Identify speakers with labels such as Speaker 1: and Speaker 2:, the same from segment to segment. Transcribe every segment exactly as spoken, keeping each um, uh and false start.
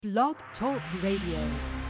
Speaker 1: Blog Talk Radio.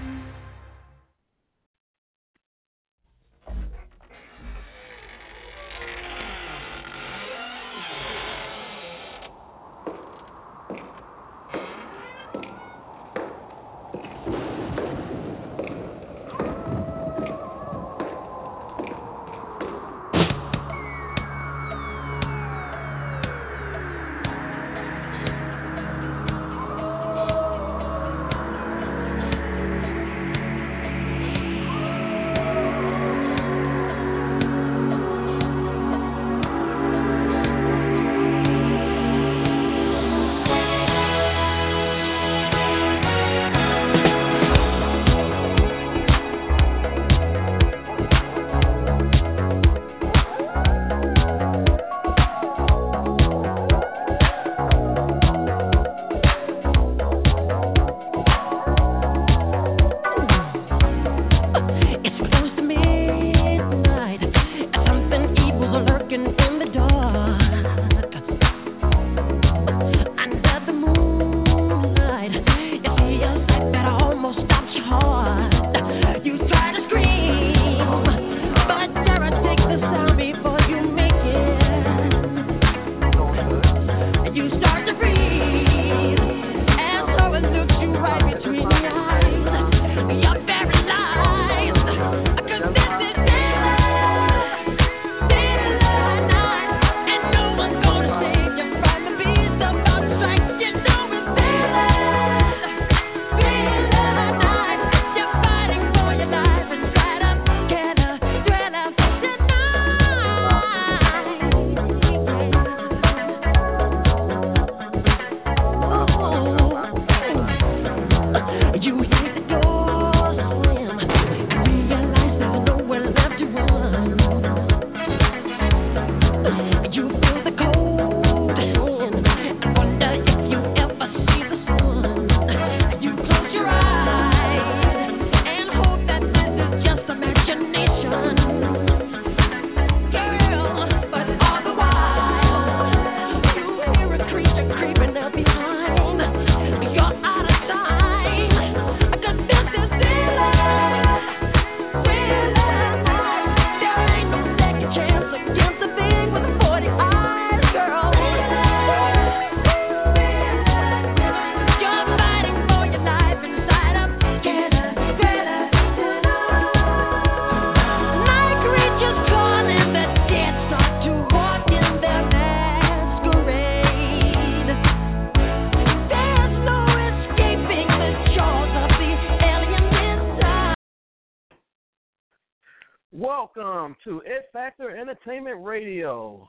Speaker 2: Welcome to It Factor Entertainment Radio.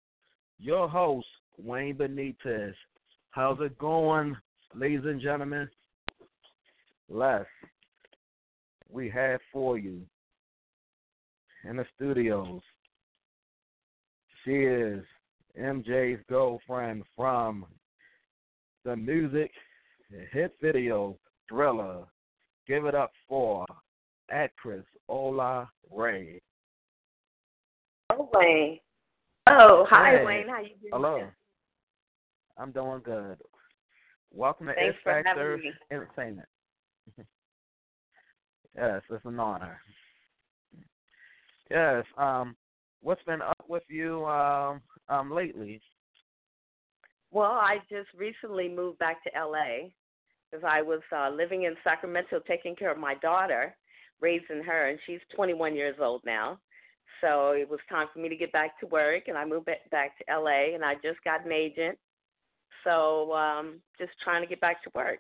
Speaker 2: Your host, Wayne Benitez. How's it going, ladies and gentlemen? Les, we have for you in the studios. She is M J's girlfriend from the music hit video Thriller. Give it up for actress Ola Ray.
Speaker 3: Oh, Wayne. Oh, hi,
Speaker 2: hey.
Speaker 3: Wayne. How you doing?
Speaker 2: Hello. I'm doing good. Welcome to
Speaker 3: Thanks
Speaker 2: It
Speaker 3: for
Speaker 2: Factor
Speaker 3: having me.
Speaker 2: Entertainment. Yes, it's an honor. Yes. Um, what's been up with you um, um lately?
Speaker 3: Well, I just recently moved back to L A because I was uh, living in Sacramento taking care of my daughter, raising her, and she's twenty-one years old now. So it was time for me to get back to work, and I moved back to L A, and I just got an agent. So um, just trying to get back to work.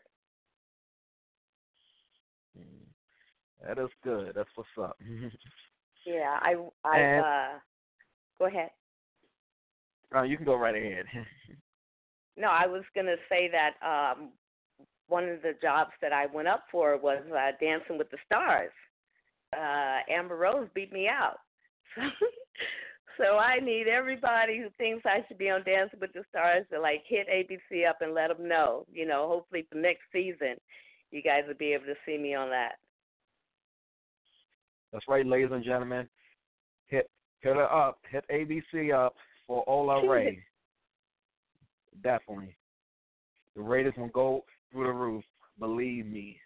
Speaker 2: That is good. That's what's up.
Speaker 3: Yeah, I, I,
Speaker 2: and,
Speaker 3: uh, go ahead.
Speaker 2: Uh, you can go right ahead.
Speaker 3: No, I was going to say that um, one of the jobs that I went up for was uh, Dancing with the Stars. Uh, Amber Rose beat me out. So, so I need everybody who thinks I should be on Dancing with the Stars to, like, hit A B C up and let them know. You know, hopefully for next season, you guys will be able to see me on that.
Speaker 2: That's right, ladies and gentlemen. Hit hit her up. Hit A B C up for Ola Ray. Definitely. The ratings will go through the roof believe me.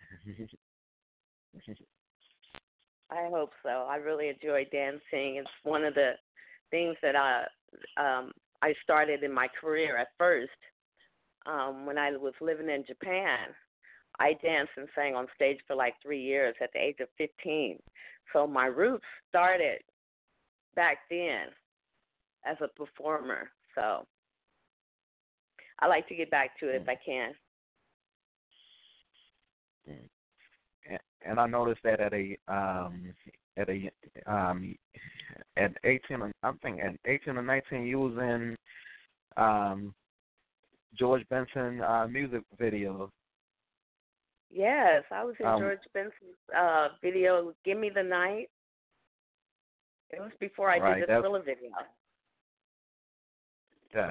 Speaker 3: I hope so. I really enjoy dancing. It's one of the things that I um, I started in my career at first. Um, when I was living in Japan, I danced and sang on stage for like three years at the age of fifteen. So my roots started back then as a performer. So I like to get back to it if I can.
Speaker 2: And I noticed that at a um, at a um, at eighteen, I think at eighteen or nineteen, you was in um, George Benson uh, music video.
Speaker 3: Yes, I was in
Speaker 2: um,
Speaker 3: George Benson's uh, video, "Give Me the Night." It was before I
Speaker 2: right,
Speaker 3: did the Thriller video.
Speaker 2: Yes.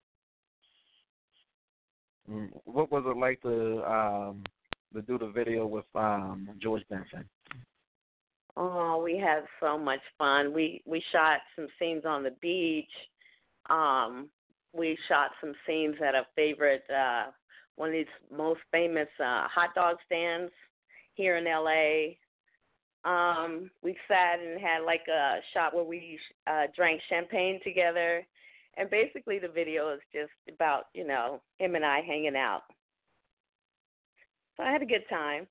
Speaker 2: What was it like to um, to do the video with um, George Benson?
Speaker 3: Oh, we had so much fun. We we shot some scenes on the beach. Um, we shot some scenes at a favorite, uh, one of these most famous uh, hot dog stands here in L A. Um, we sat and had like a shot where we uh, drank champagne together. And basically the video is just about, you know, him and I hanging out. So I had a good time.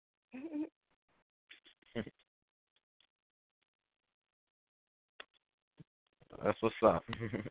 Speaker 2: That's what's up.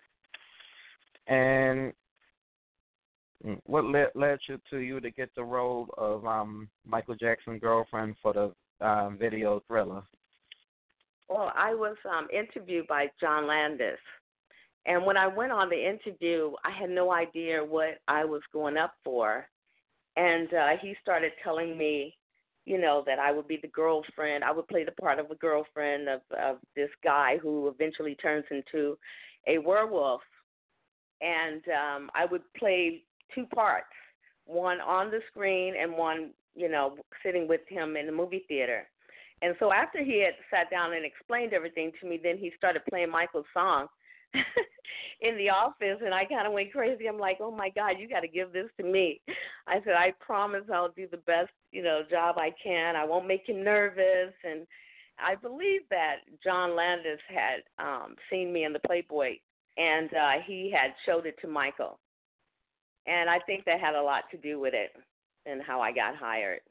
Speaker 2: And what led, led you to you to get the role of um, Michael Jackson's girlfriend for the um, video Thriller?
Speaker 3: Well, I was um, interviewed by John Landis. And when I went on the interview, I had no idea what I was going up for. And uh, he started telling me, you know, that I would be the girlfriend. I would play the part of a girlfriend of, of this guy who eventually turns into a werewolf. And um, I would play two parts, one on the screen and one, you know, sitting with him in the movie theater. And so after he had sat down and explained everything to me, then he started playing Michael's song in the office, and I kind of went crazy. I'm like, oh, my God, you got to give this to me. I said, I promise I'll do the best, you know, job I can. I won't make him nervous. And I believe that John Landis had um, seen me in the Playboy, and uh, he had showed it to Michael. And I think that had a lot to do with it and how I got hired.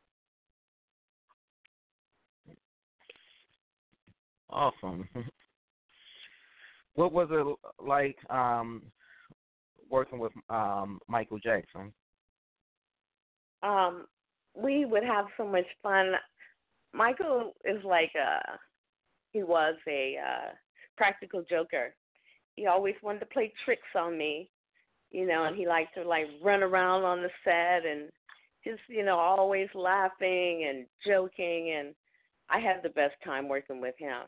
Speaker 2: Awesome. What was it like um, working with um, Michael Jackson?
Speaker 3: Um, we would have so much fun. Michael is like a, he was a uh, practical joker. He always wanted to play tricks on me, you know, and he liked to like run around on the set and just, you know, always laughing and joking, and I had the best time working with him.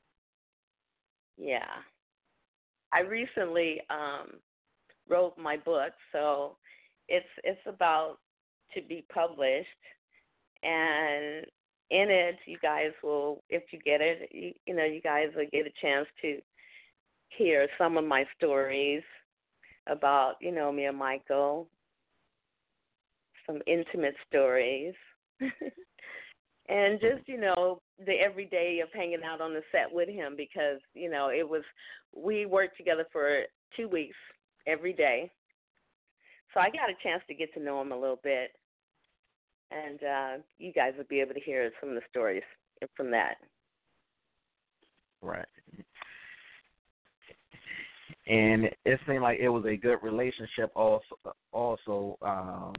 Speaker 3: Yeah. I recently um, wrote my book, so it's it's about to be published, and in it, you guys will, if you get it, you, you know, you guys will get a chance to hear some of my stories about, you know, me and Michael, some intimate stories, and just, you know, the everyday of hanging out on the set with him, because, you know, it was, we worked together for two weeks every day. So I got a chance to get to know him a little bit, and uh, you guys will be able to hear some of the stories from that.
Speaker 2: Right. And it seemed like it was a good relationship also. also um,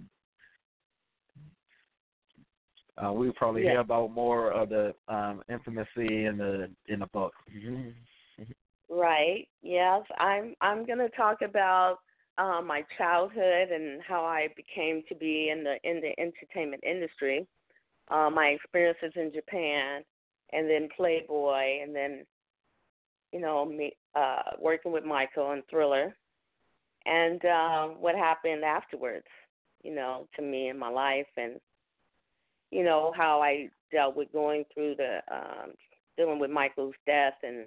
Speaker 2: uh, we probably
Speaker 3: Yeah.
Speaker 2: hear about more of the um, intimacy in the in the book.
Speaker 3: Right. Yes. I'm I'm going to talk about uh, my childhood and how I became to be in the in the entertainment industry, uh, my experiences in Japan, and then Playboy, and then, you know, me uh, working with Michael and Thriller, and uh, what happened afterwards, you know, to me in my life, and, you know, how I dealt with going through the um, dealing with Michael's death. And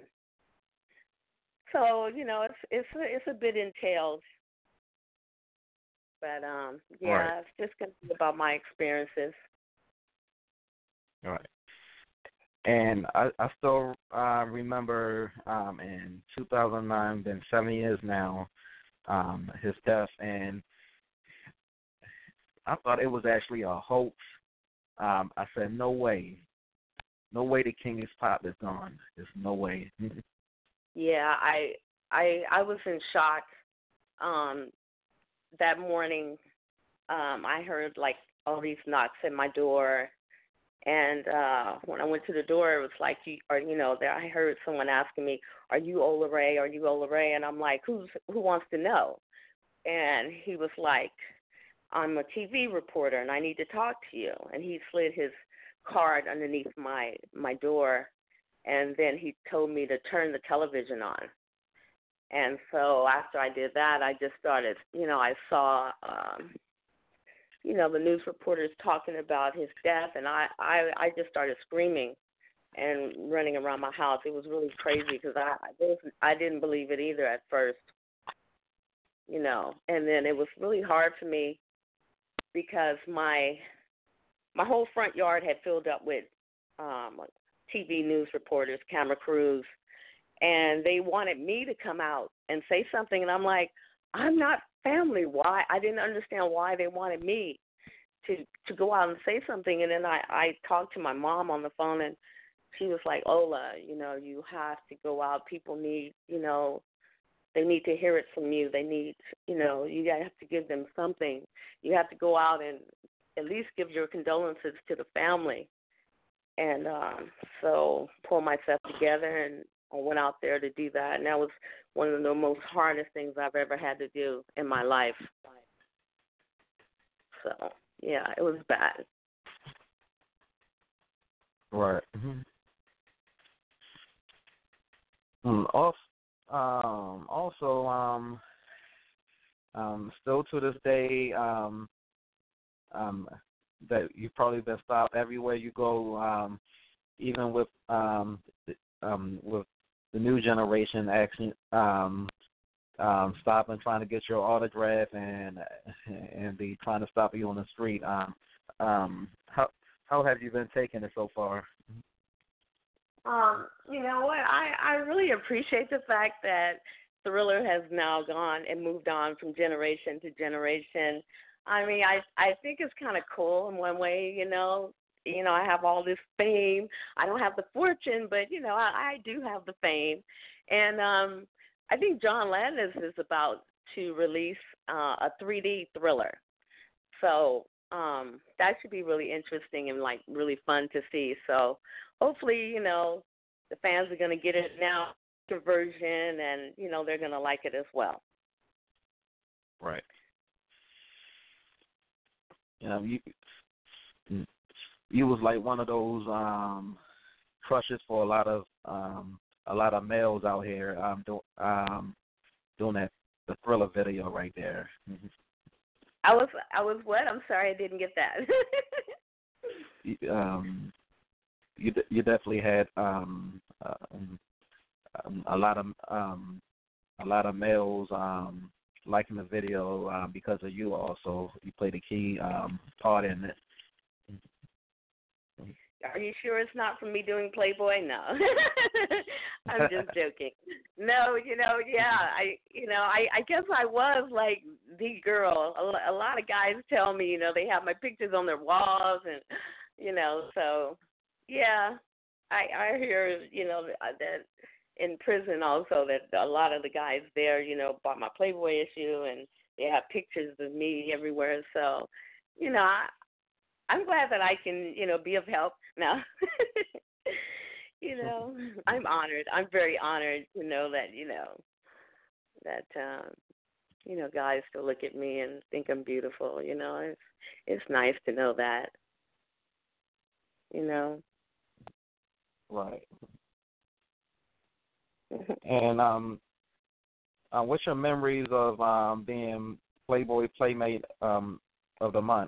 Speaker 3: so, you know, it's it's a, it's a bit entailed, But um, yeah,
Speaker 2: Right.
Speaker 3: it's just gonna be about my experiences.
Speaker 2: Right. And I, I still uh, remember um, in two thousand nine, been seven years now, um, his death, and I thought it was actually a hoax. Um, I said, no way. No way the King's Pop is gone. There's no way.
Speaker 3: Yeah, I I I was in shock. Um, that morning, um, I heard like all these knocks at my door, and uh, when I went to the door, it was like, you, or you know, there I heard someone asking me, "Are you Ola Ray? Are you Ola Ray?" And I'm like, "Who's who wants to know?" And he was like, "I'm a T V reporter, and I need to talk to you." And he slid his card underneath my my door, and then he told me to turn the television on. And so after I did that, I just started, you know, I saw, um, you know, the news reporters talking about his death, and I, I, I just started screaming and running around my house. It was really crazy because I, I didn't believe it either at first, you know. And then it was really hard for me because my my whole front yard had filled up with um, T V news reporters, camera crews, and they wanted me to come out and say something, and I'm like, I'm not family. Why? I didn't understand why they wanted me to to go out and say something. And then I, I talked to my mom on the phone, and she was like, Ola, you know, you have to go out. People need, you know, they need to hear it from you. They need, you know, you have to give them something. You have to go out and at least give your condolences to the family. And um, so pull myself together, and I went out there to do that. And that was one of the most hardest things I've ever had to do in my life. So, yeah, it was bad.
Speaker 2: Right. Mm-hmm. Mm, also, um, also, um, um, still to this day, um, um, that you've probably been stopped everywhere you go, um, even with um, the- um, with the new generation actually um, um, stopping, trying to get your autograph, and and be trying to stop you on the street. Um, um, how how have you been taking it so far?
Speaker 3: Um, you know what? I, I really appreciate the fact that Thriller has now gone and moved on from generation to generation. I mean, I I think it's kind of cool in one way, you know. You know, I have all this fame. I don't have the fortune, but you know, I, I do have the fame. And um, I think John Landis is about to release uh, a three D Thriller. So um, that should be really interesting and like really fun to see. So hopefully, you know, the fans are going to get it now, the version, and you know they're going to like it as well.
Speaker 2: Right. You know, you you was like one of those um, crushes for a lot of um, a lot of males out here um, do, um, doing that the Thriller video right there. Mm-hmm.
Speaker 3: I was I was what? I'm sorry, I didn't get that.
Speaker 2: you, um, you you definitely had um, um, a lot of um, a lot of males um, liking the video uh, because of you. Also, you played a key um, part in it.
Speaker 3: Are you sure it's not from me doing Playboy? No. I'm just joking. No, you know, yeah, I, you know, I, I guess I was like the girl. A, a lot of guys tell me, you know, they have my pictures on their walls, and, you know, so, yeah, I, I hear, you know, that in prison also that a lot of the guys there, you know, bought my Playboy issue, and they have pictures of me everywhere. So, you know, I, I'm glad that I can, you know, be of help now. You know, I'm honored. I'm very honored to know that, you know, that, um, you know, guys still look at me and think I'm beautiful. You know, it's it's nice to know that. You know.
Speaker 2: Right. And um, uh, what's your memories of um being Playboy Playmate um of the month?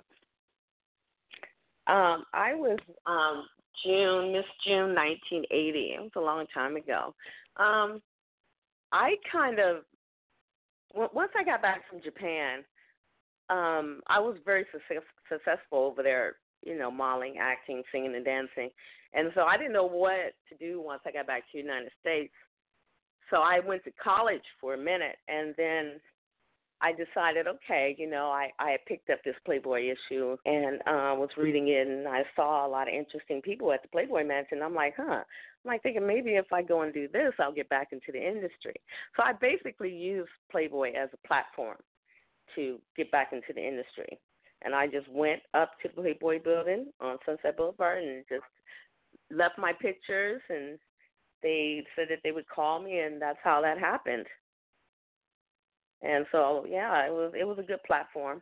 Speaker 3: Um, I was um, June, Miss June, nineteen eighty. It was a long time ago. Um, I kind of once I got back from Japan, um, I was very success, successful over there, you know, modeling, acting, singing, and dancing. And so I didn't know what to do once I got back to the United States. So I went to college for a minute, and then I decided, okay, you know, I, I had picked up this Playboy issue and uh, was reading it, and I saw a lot of interesting people at the Playboy Mansion. I'm like, huh. I'm like thinking maybe if I go and do this, I'll get back into the industry. So I basically used Playboy as a platform to get back into the industry. And I just went up to the Playboy building on Sunset Boulevard and just left my pictures, and they said that they would call me, and that's how that happened. And so, yeah, it was it was a good platform.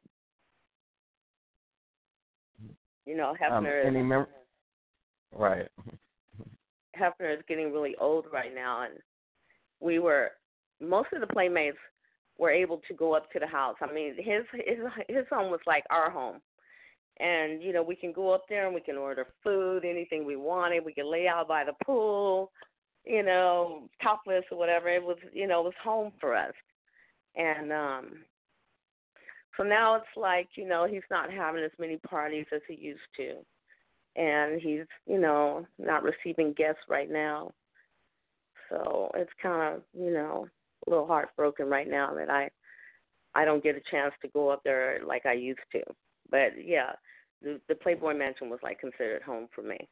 Speaker 3: You know, Hefner
Speaker 2: um, any
Speaker 3: is
Speaker 2: mem- right.
Speaker 3: Hefner is getting really old right now, and we were most of the playmates were able to go up to the house. I mean, his his his home was like our home, and you know, we can go up there and we can order food, anything we wanted. We can lay out by the pool, you know, topless or whatever. It was, you know, it was home for us. And um, so now it's like, you know, he's not having as many parties as he used to. And he's, you know, not receiving guests right now. So it's kind of, you know, a little heartbroken right now that I I don't get a chance to go up there like I used to. But, yeah, the, the Playboy Mansion was, like, considered home for me.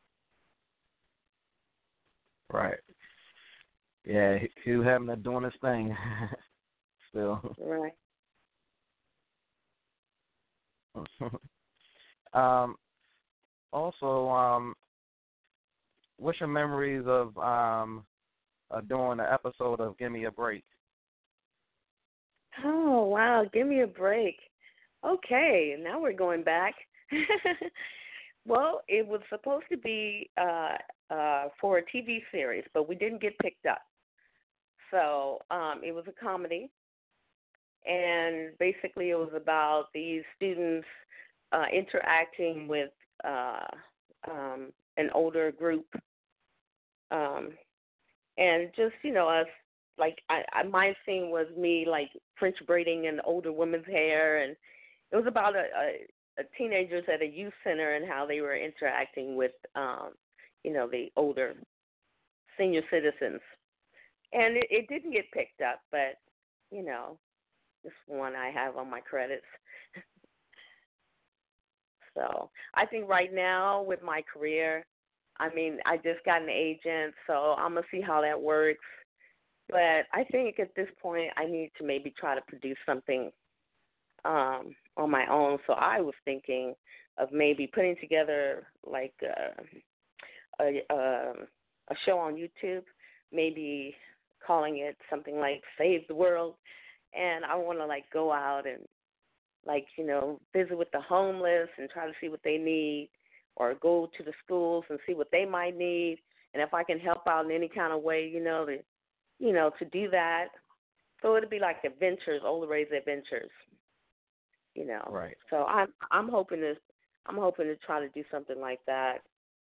Speaker 2: Right. Yeah, he, he was having to doing his thing. Still.
Speaker 3: Right.
Speaker 2: um, also, um, what's your memories of um, uh, doing an episode of Give Me a Break?
Speaker 3: Oh, wow, give me a break. Okay, now we're going back. Well, it was supposed to be uh, uh, for a T V series, but we didn't get picked up. So um, it was a comedy. And basically it was about these students uh, interacting with uh, um, an older group. Um, and just, you know, us, like, I, I, my scene was me, like, French braiding an older woman's hair. And it was about a, a, a teenagers at a youth center and how they were interacting with, um, you know, the older senior citizens. And it, it didn't get picked up, but, you know, just one I have on my credits. So I think right now with my career, I mean, I just got an agent, so I'm going to see how that works. But I think at this point I need to maybe try to produce something um, on my own. So I was thinking of maybe putting together like a, a, a, a show on YouTube, maybe calling it something like Save the World. And I want to, like, go out and, like, you know, visit with the homeless and try to see what they need, or go to the schools and see what they might need. And if I can help out in any kind of way, you know, to, you know, to do that. So it'll be like adventures, Ola Ray's adventures, you know.
Speaker 2: Right.
Speaker 3: So I'm I'm hoping to I'm hoping to try to do something like that.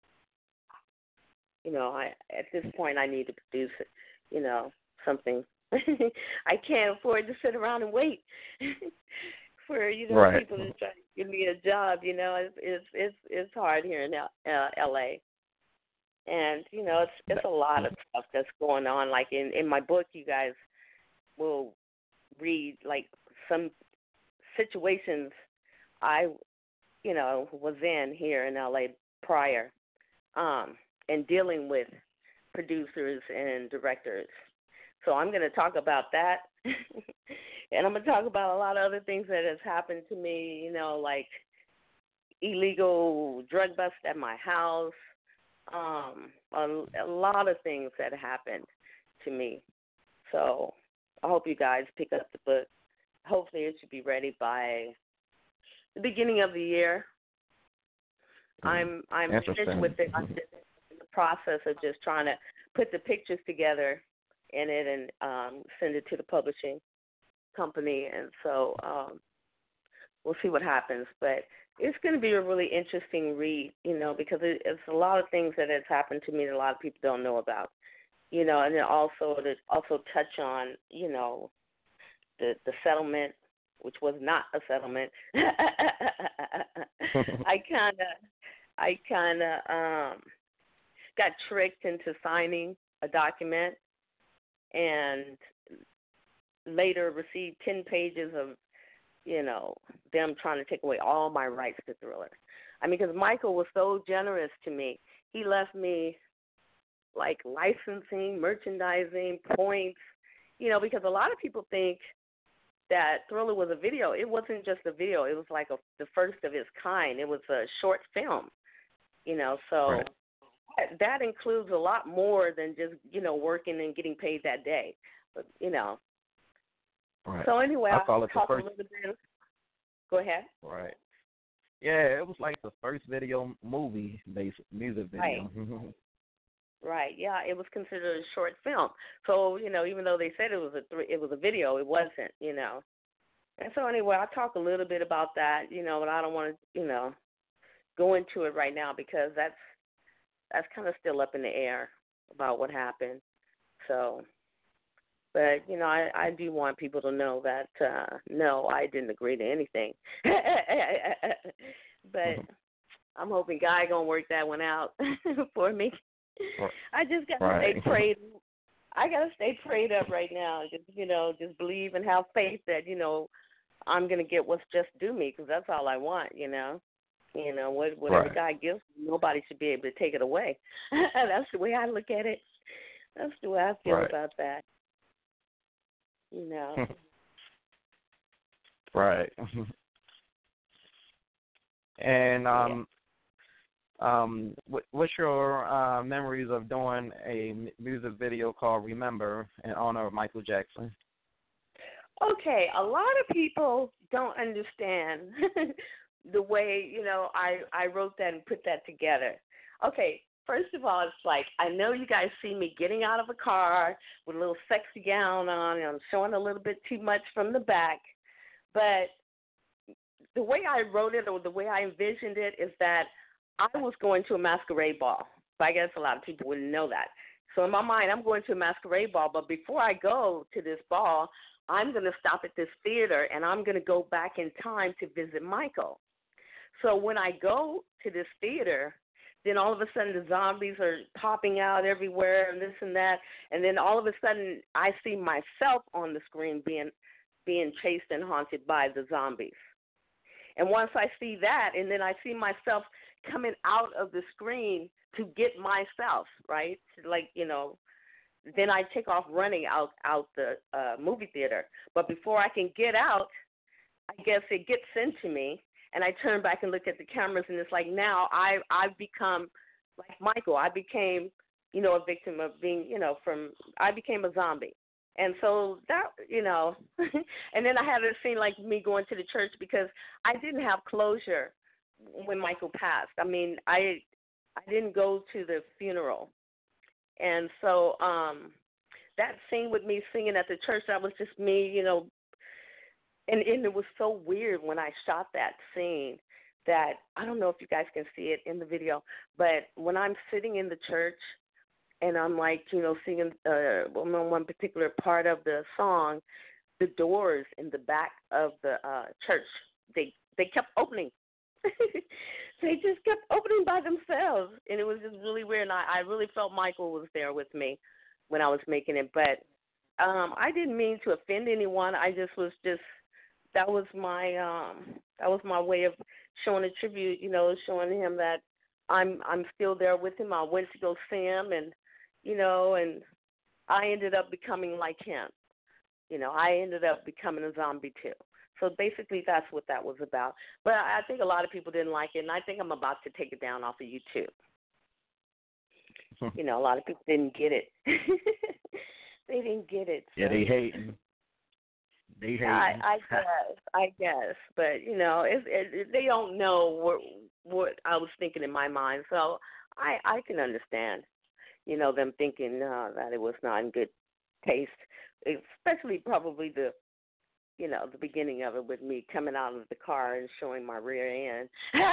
Speaker 3: You know, I at this point I need to produce, you know, something. I can't afford to sit around and wait for, you know,
Speaker 2: right.
Speaker 3: people to try to give me a job. You know, it's it's it's, it's hard here in L- uh, L A. And you know, it's it's a lot of stuff that's going on. Like in, in my book, you guys will read like some situations I, you know, was in here in L A prior, um, and dealing with producers and directors. So I'm going to talk about that, and I'm going to talk about a lot of other things that has happened to me, you know, like illegal drug bust at my house, um, a, a lot of things that happened to me. So I hope you guys pick up the book. Hopefully it should be ready by the beginning of the year. I'm I'm finished with it. I'm just in the process of just trying to put the pictures together in it and um, send it to the publishing company, and so um, we'll see what happens. But it's going to be a really interesting read, you know, because it, it's a lot of things that has happened to me that a lot of people don't know about, you know, and then also to also touch on, you know, the the settlement which was not a settlement. I kind of, I kind of um, got tricked into signing a document, and later received ten pages of, you know, them trying to take away all my rights to Thriller. I mean, because Michael was so generous to me. He left me, like, licensing, merchandising, points, you know, because a lot of people think that Thriller was a video. It wasn't just a video. It was like a, the first of its kind. It was a short film, you know, so
Speaker 2: right.
Speaker 3: that, that includes a lot more than just, you know, working and getting paid that day. But, you know.
Speaker 2: Right.
Speaker 3: So anyway,
Speaker 2: I
Speaker 3: I'll
Speaker 2: call it the
Speaker 3: talk
Speaker 2: first.
Speaker 3: a little bit. Go ahead.
Speaker 2: Right. Yeah, it was like the first video movie based music video.
Speaker 3: Right. Right. Yeah, it was considered a short film. So, you know, even though they said it was a th- it was a video, it wasn't, you know. And so anyway, I'll talk a little bit about that, you know, but I don't want to, you know, go into it right now because that's that's kind of still up in the air about what happened. So, but, you know, I, I do want people to know that, uh, no, I didn't agree to anything. But I'm hoping God going to work that one out for me. I just got to
Speaker 2: right.
Speaker 3: stay prayed. I got to stay prayed up right now. Just, you know, just believe and have faith that, you know, I'm going to get what's just due me because that's all I want, you know. You know, what, whatever
Speaker 2: right.
Speaker 3: God gives, nobody should be able to take it away. That's the way I look at it. That's the way I feel
Speaker 2: right.
Speaker 3: about that. You know.
Speaker 2: Right. And um, yeah. um, what, what's your uh, memories of doing a music video called "Remember" in honor of Michael Jackson?
Speaker 3: Okay, a lot of people don't understand the way, you know, I I wrote that and put that together. Okay. First of all, it's like, I know you guys see me getting out of a car with a little sexy gown on, and I'm showing a little bit too much from the back. But the way I wrote it or the way I envisioned it is that I was going to a masquerade ball. But I guess a lot of people wouldn't know that. So in my mind, I'm going to a masquerade ball. But before I go to this ball, I'm going to stop at this theater, and I'm going to go back in time to visit Michael. So when I go to this theater, then all of a sudden the zombies are popping out everywhere and this and that. And then all of a sudden I see myself on the screen being being chased and haunted by the zombies. And once I see that, and then I see myself coming out of the screen to get myself, right? Like, you know, then I take off running out, out the uh, movie theater. But before I can get out, I guess it gets into me. And I turn back and look at the cameras, and it's like now I, I've become like Michael. I became, you know, a victim of being, you know, from, I became a zombie. And so that, you know, and then I had a scene like me going to the church because I didn't have closure when Michael passed. I mean, I I didn't go to the funeral. And so um, that scene with me singing at the church, that was just me, you know, And, and it was so weird when I shot that scene that I don't know if you guys can see it in the video, but when I'm sitting in the church and I'm like, you know, singing uh, on one particular part of the song, the doors in the back of the uh, church, they they kept opening. They just kept opening by themselves, and it was just really weird. And I, I really felt Michael was there with me when I was making it, but um, I didn't mean to offend anyone. I just was just That was my um, that was my way of showing a tribute, you know, showing him that I'm I'm still there with him. I went to go see him, and you know, and I ended up becoming like him. You know, I ended up becoming a zombie too. So basically, that's what that was about. But I think a lot of people didn't like it, and I think I'm about to take it down off of YouTube. You know, a lot of people didn't get it. They didn't get it. So.
Speaker 2: Yeah, they hating. They hating.
Speaker 3: I, I guess, I guess, but you know, it's, it, it, they don't know what what I was thinking in my mind, so I I can understand, you know, them thinking uh, that it was not in good taste, especially probably the, you know, the beginning of it with me coming out of the car and showing my rear end.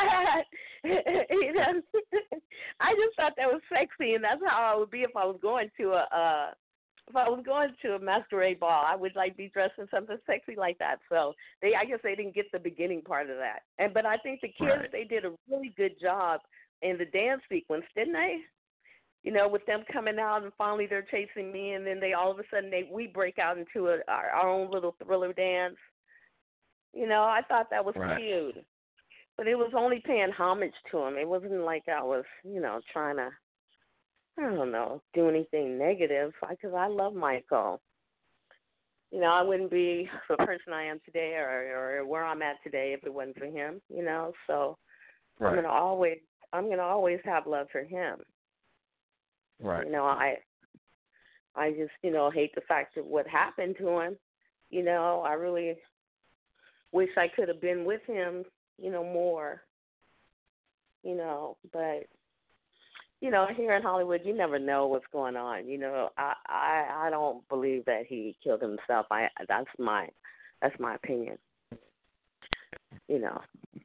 Speaker 3: You know, I just thought that was sexy, and that's how I would be if I was going to a. a if I was going to a masquerade ball, I would like be dressed in something sexy like that. So they, I guess they didn't get the beginning part of that. And but I think the kids
Speaker 2: Right.
Speaker 3: they did a really good job in the dance sequence, didn't they? You know, with them coming out and finally they're chasing me, and then they all of a sudden they we break out into a, our, our own little thriller dance. You know, I thought that was
Speaker 2: Right.
Speaker 3: cute, but it was only paying homage to him. It wasn't like I was, you know, trying to, I don't know, do anything negative because I love Michael. You know, I wouldn't be the person I am today or, or where I'm at today if it wasn't for him. You know, so
Speaker 2: Right.
Speaker 3: I'm gonna always, I'm gonna always have love for him.
Speaker 2: Right.
Speaker 3: You know, I, I just, you know, hate the fact of what happened to him. You know, I really wish I could have been with him, you know, more. You know, but you know, here in Hollywood, you never know what's going on. You know, I, I, I don't believe that he killed himself. I, that's my, that's my opinion. You know,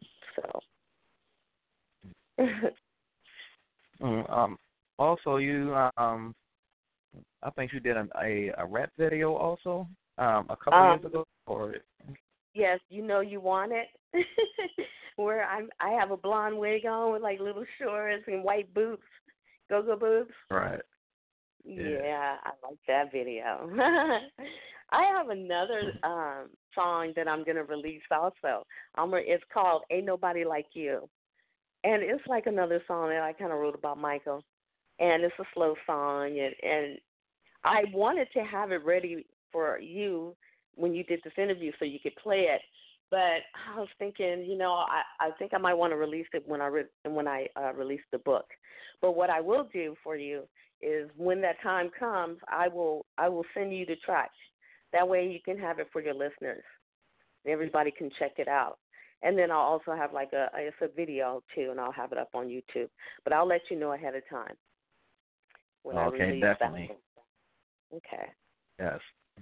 Speaker 3: so.
Speaker 2: Mm, um. Also, you um, I think you did an, a a rap video also um a couple
Speaker 3: um,
Speaker 2: years ago, or
Speaker 3: Yes, you know you want it. Where I'm, I have a blonde wig on with like little shorts and white boots, go-go boots.
Speaker 2: right.
Speaker 3: Yeah,
Speaker 2: Yeah.
Speaker 3: I like that video. I have another um song that I'm gonna release also. Um, it's called "Ain't Nobody Like You," and it's like another song that I kind of wrote about Michael, and it's a slow song, and and I wanted to have it ready for you when you did this interview so you could play it. But I was thinking, you know, I, I think I might want to release it when I re- when I uh, release the book. But what I will do for you is when that time comes, I will I will send you the track. That way you can have it for your listeners. Everybody can check it out. And then I'll also have like a it's a video too, and I'll have it up on YouTube. But I'll let you know ahead of time when I
Speaker 2: Okay,
Speaker 3: release
Speaker 2: definitely.
Speaker 3: that one. Okay.
Speaker 2: Yes.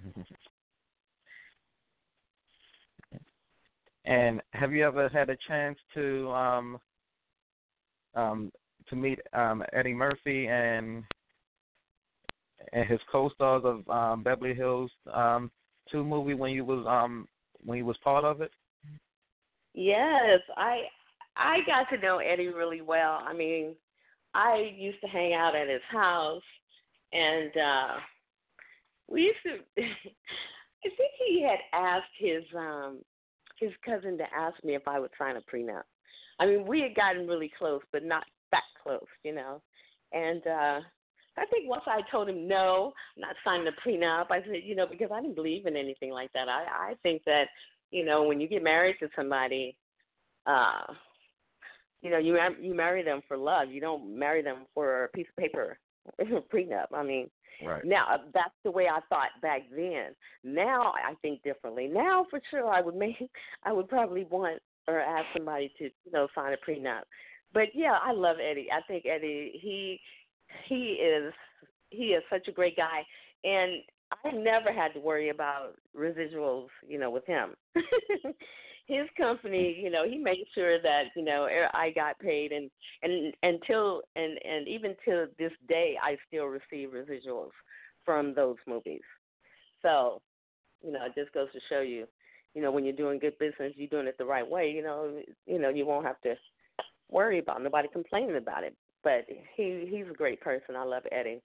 Speaker 2: And have you ever had a chance to um um to meet um Eddie Murphy and and his co-stars of um Beverly Hills um two movie when you was um when you was part of it?
Speaker 3: Yes, I I got to know Eddie really well. I mean, I used to hang out at his house, and uh we used to. I think he had asked his um his cousin to ask me if I would sign a prenup. I mean, we had gotten really close, but not that close, you know. And uh I think once I told him no, I'm not signing a prenup. I said, you know, because I didn't believe in anything like that. I I think that you know when you get married to somebody, uh, you know, you you marry them for love. You don't marry them for a piece of paper, prenup. I mean,
Speaker 2: Right.
Speaker 3: now that's the way I thought back then. Now I think differently. Now for sure I would make, I would probably want or ask somebody to you know sign a prenup. But yeah, I love Eddie. I think Eddie he he is he is such a great guy, and I never had to worry about residuals, you know, with him. His company, you know, he made sure that you know I got paid, and and until and and even to this day, I still receive residuals from those movies. So, you know, it just goes to show you, you know, when you're doing good business, you're doing it the right way. You know, you know, you won't have to worry about nobody complaining about it. But he he's a great person. I love Eddie.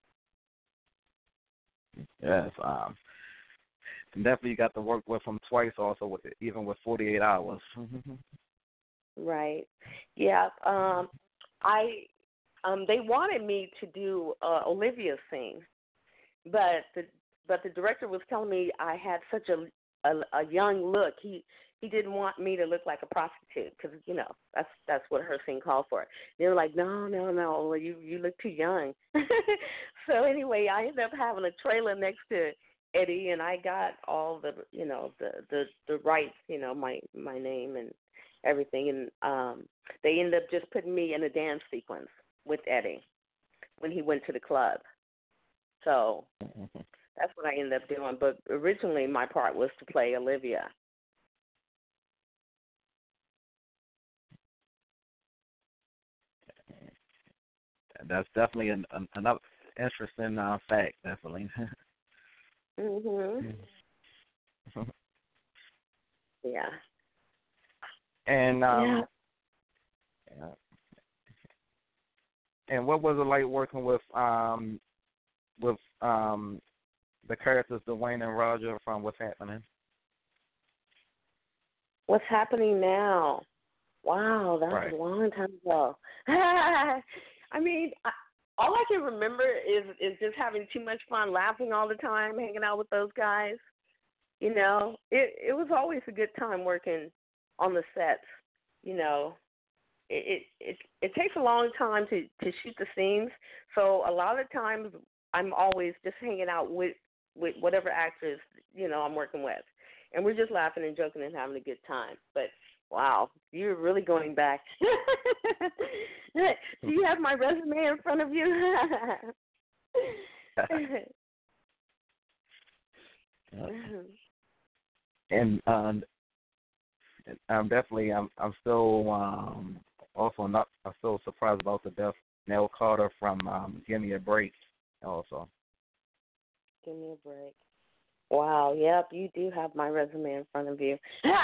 Speaker 2: Yes. Um definitely got to work with him twice also with it, even with forty-eight hours.
Speaker 3: Right. Yeah. Um, I um, they wanted me to do uh, Olivia's scene, but the but the director was telling me I had such a a, a young look. He he didn't want me to look like a prostitute because you know that's that's what her scene called for. They were like, no, no, no, you you look too young. So anyway, I ended up having a trailer next to Eddie, and I got all the you know the the the rights, you know my my name and everything, and um, they ended up just putting me in a dance sequence with Eddie when he went to the club. So that's what I ended up doing. But originally, my part was to play Olivia.
Speaker 2: That's definitely an, an, another interesting uh, fact, definitely.
Speaker 3: Mhm. Yeah.
Speaker 2: And
Speaker 3: Yeah.
Speaker 2: um, and what was it like working with um with um the characters Dwayne and Roger from What's Happening?
Speaker 3: What's happening now? Wow, that
Speaker 2: Right.
Speaker 3: was a long time ago. I mean, I, all I can remember is is just having too much fun, laughing all the time, hanging out with those guys. You know, it it was always a good time working on the sets. You know, it it it, it takes a long time to to shoot the scenes, so a lot of times I'm always just hanging out with with whatever actors you know I'm working with, and we're just laughing and joking and having a good time. But wow, you're really going back. Do you have my resume in front of you?
Speaker 2: And um, I'm definitely I'm I'm still um also not I'm still surprised about the death of Nell Carter from um, Give Me a Break also.
Speaker 3: Give me a break. Wow, yep, you do have my resume in front of you.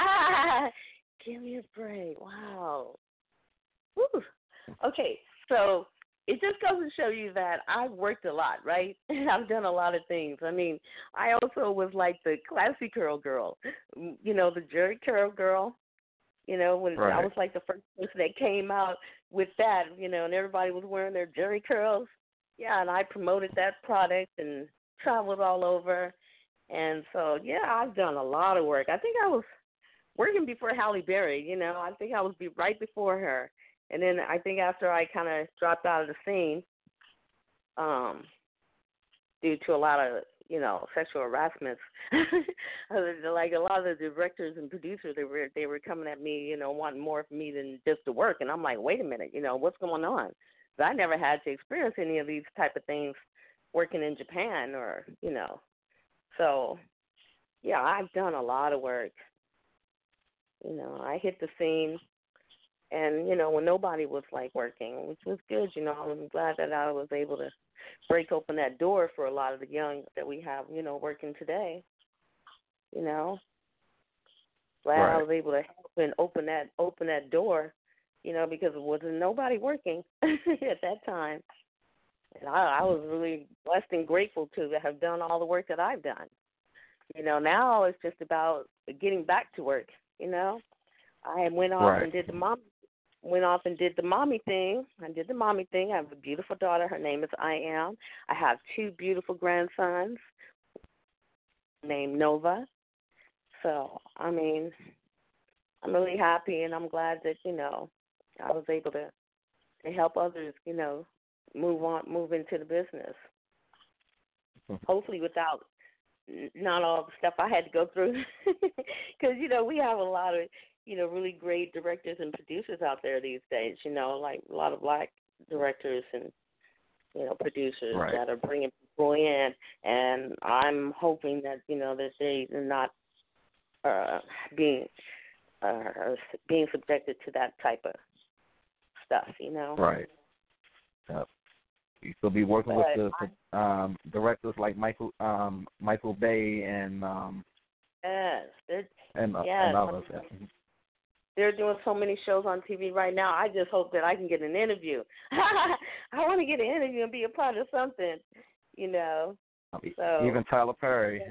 Speaker 3: Give me a break. Wow. Woo. Okay, so it just goes to show you that I've worked a lot, right? I've done a lot of things. I mean, I also was like the classy curl girl, you know, the Jerry curl girl. You know, when
Speaker 2: Right.
Speaker 3: I was like the first person that came out with that, you know, and everybody was wearing their Jerry curls. Yeah, and I promoted that product and traveled all over. And so, yeah, I've done a lot of work. I think I was working before Halle Berry, you know. I think I was be right before her. And then I think after I kind of dropped out of the scene um, due to a lot of, you know, sexual harassments, like a lot of the directors and producers, they were they were coming at me, you know, wanting more from me than just to work. And I'm like, wait a minute, you know, what's going on? But I never had to experience any of these type of things working in Japan or, you know. So, yeah, I've done a lot of work. You know, I hit the scene, and, you know, when nobody was, like, working, which was good, you know, I'm glad that I was able to break open that door for a lot of the young that we have, you know, working today, you know. Glad
Speaker 2: Right.
Speaker 3: I was able to help and open that open that door, you know, because there wasn't nobody working at that time. And I, I was really blessed and grateful to have done all the work that I've done. You know, now it's just about getting back to work, you know. I went off
Speaker 2: Right.
Speaker 3: and did the mom went off and did the mommy thing. I did the mommy thing. I have a beautiful daughter. Her name is I Am. I have two beautiful grandsons named Nova. So, I mean, I'm really happy, and I'm glad that, you know, I was able to, to help others, you know, move on, move into the business. Hopefully without not all the stuff I had to go through. Because, you know, we have a lot of, you know, really great directors and producers out there these days, you know, like a lot of black directors and, you know, producers
Speaker 2: Right.
Speaker 3: that are bringing people in. And I'm hoping that, you know, that they are not uh, being uh, being subjected to that type of stuff, you know.
Speaker 2: Right. Yep. You could be working
Speaker 3: But
Speaker 2: with the um, directors like Michael um, Michael Bay and um,
Speaker 3: yes,
Speaker 2: and, uh,
Speaker 3: yes,
Speaker 2: and others.
Speaker 3: they're doing so many shows on T V right now. I just hope that I can get an interview. I want to get an interview and be a part of something, you know. So,
Speaker 2: even Tyler Perry.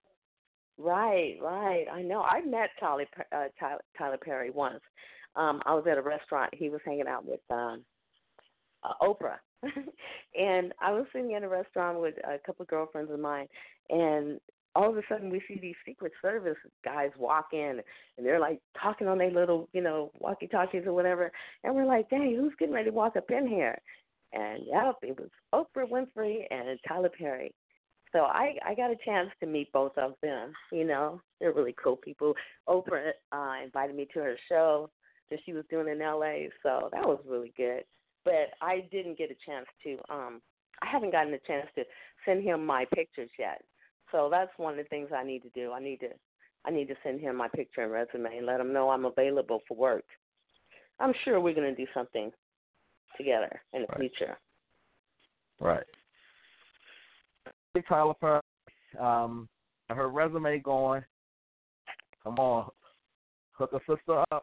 Speaker 3: Right, right. I know. I met Tyler, uh, Tyler, Tyler Perry once. Um, I was at a restaurant. He was hanging out with um, uh, Oprah. And I was sitting in a restaurant with a couple of girlfriends of mine, and all of a sudden we see these Secret Service guys walk in, and they're like talking on their little, you know, walkie-talkies or whatever, and we're like, dang, who's getting ready to walk up in here? And, yep, it was Oprah Winfrey and Tyler Perry. So I, I got a chance to meet both of them, you know. They're really cool people. Oprah uh, invited me to her show that she was doing in L A, so that was really good. But I didn't get a chance to, um, I haven't gotten a chance to send him my pictures yet. So that's one of the things I need to do. I need to I need to send him my picture and resume and let him know I'm available for work. I'm sure we're going to do something together in the
Speaker 2: Right.
Speaker 3: future.
Speaker 2: Right. Tyler Perry, um, her resume going. Come on, hook a sister up.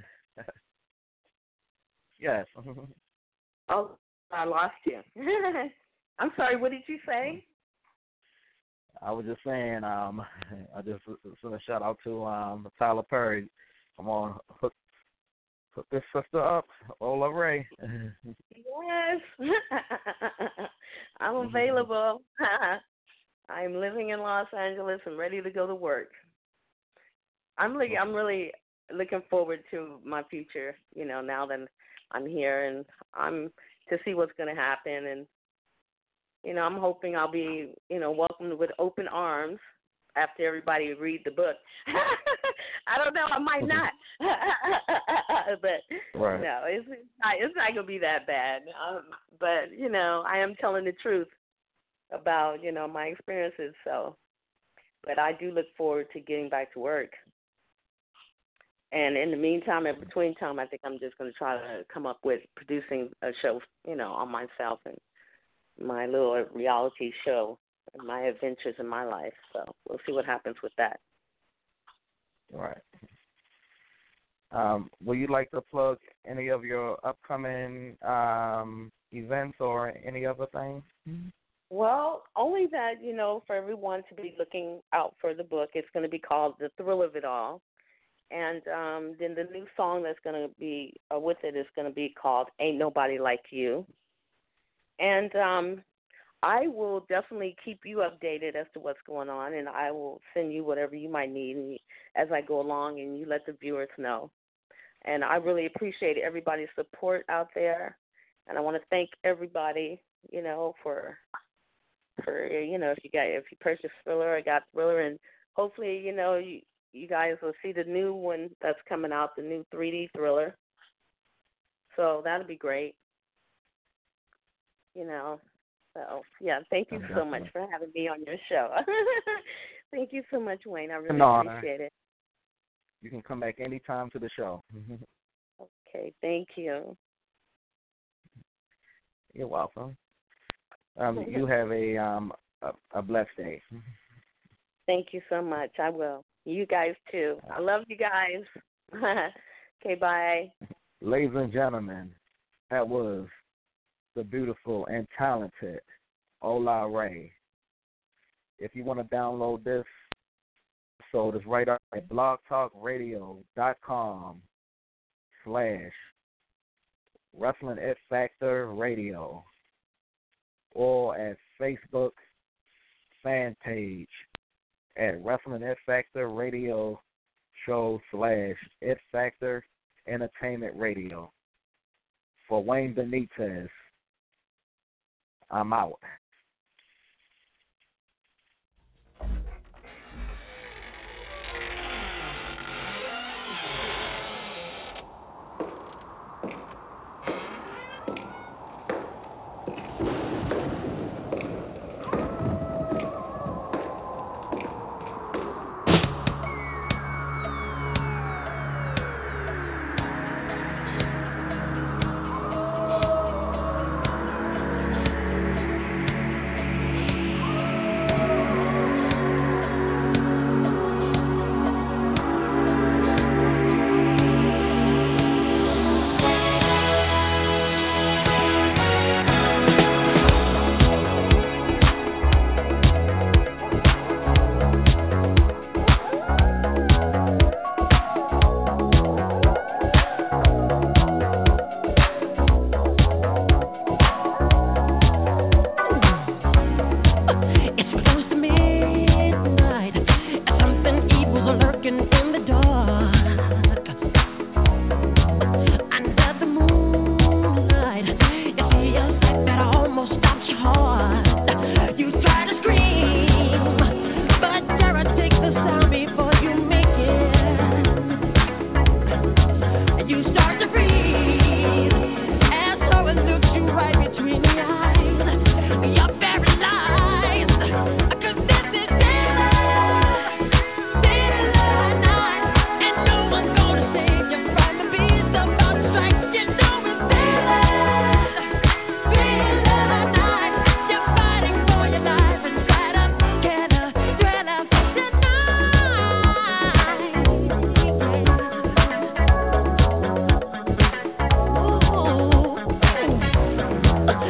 Speaker 2: Yes.
Speaker 3: Oh, I lost you. I'm sorry. What did you say?
Speaker 2: I was just saying. Um, I just sent a shout out to um Tyler Perry. Come on, hook hook this sister up, Ola Ray.
Speaker 3: Yes, I'm available. I'm living in Los Angeles and ready to go to work. I'm really, I'm really looking forward to my future. You know, now that I'm here and I'm to see what's going to happen, and you know, I'm hoping I'll be, you know, welcomed with open arms after everybody read the book. I don't know, I might not, but
Speaker 2: right.
Speaker 3: no, it's it's not, it's not gonna be that bad. Um, but you know, I am telling the truth about, you know, my experiences. So, but I do look forward to getting back to work. And in the meantime, in between time, I think I'm just going to try to come up with producing a show, you know, on myself and my little reality show and my adventures in my life. So we'll see what happens with that.
Speaker 2: Right. Um, would you like to plug any of your upcoming um, events or any other things?
Speaker 3: Well, only that, you know, for everyone to be looking out for the book. It's going to be called The Thrill of It All. And um, then the new song that's going to be uh, with it is going to be called Ain't Nobody Like You. And um, I will definitely keep you updated as to what's going on, and I will send you whatever you might need as I go along, and you let the viewers know. And I really appreciate everybody's support out there, and I want to thank everybody, you know, for, for you know, if you got if you purchased Thriller, I got Thriller, and hopefully, you know, you, you guys will see the new one that's coming out, the new three D Thriller. So that'll be great. You know, so, yeah, thank you so much for having me on your show. Thank you so much, Wayne. I really
Speaker 2: no,
Speaker 3: appreciate it.
Speaker 2: You can come back anytime to the show.
Speaker 3: Okay, thank you.
Speaker 2: You're welcome. Um, you have a, um, a a blessed day.
Speaker 3: Thank you so much. I will. You guys, too. I love you guys. Okay, bye.
Speaker 2: Ladies and gentlemen, that was the beautiful and talented Ola Ray. If you want to download this, so it's right up at blogtalkradio.com slash Wrestling It Factor Radio, or at Facebook fan page at Wrestling It Factor Radio Show slash It Factor Entertainment Radio. For Wayne Benitez, I'm out.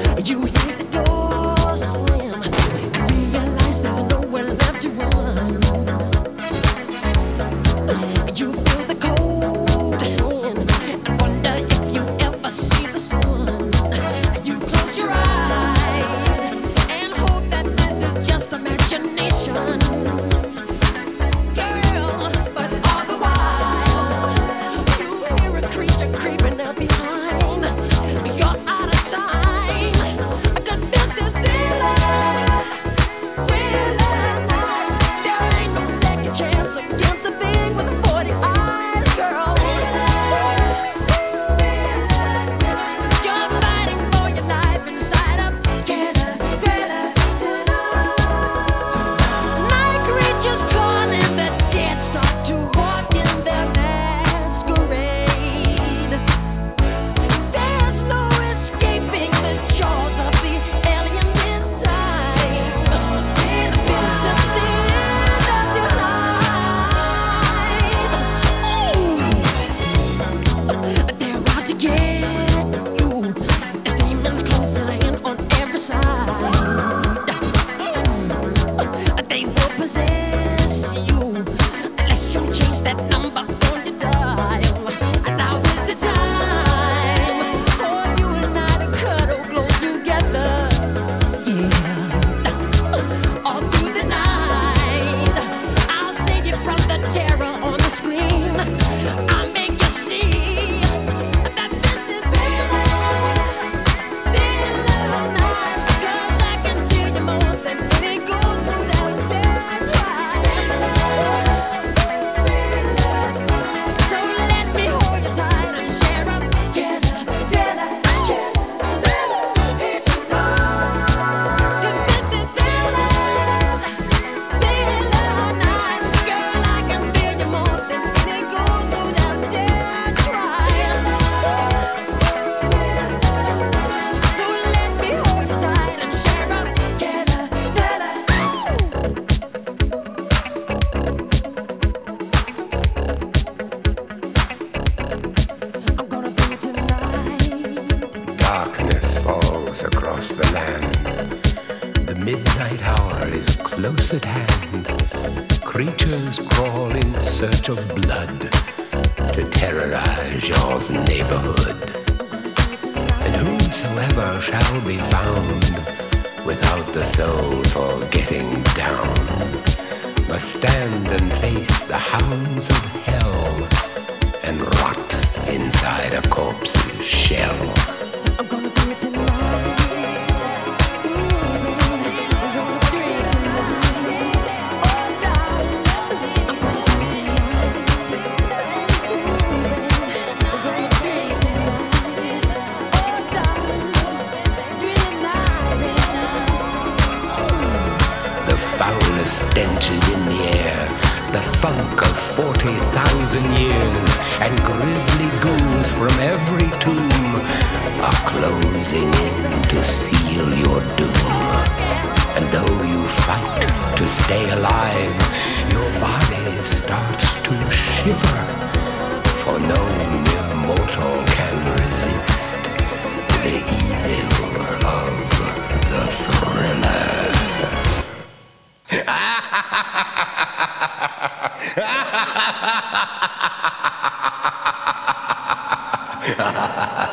Speaker 4: Ha ha ha ha!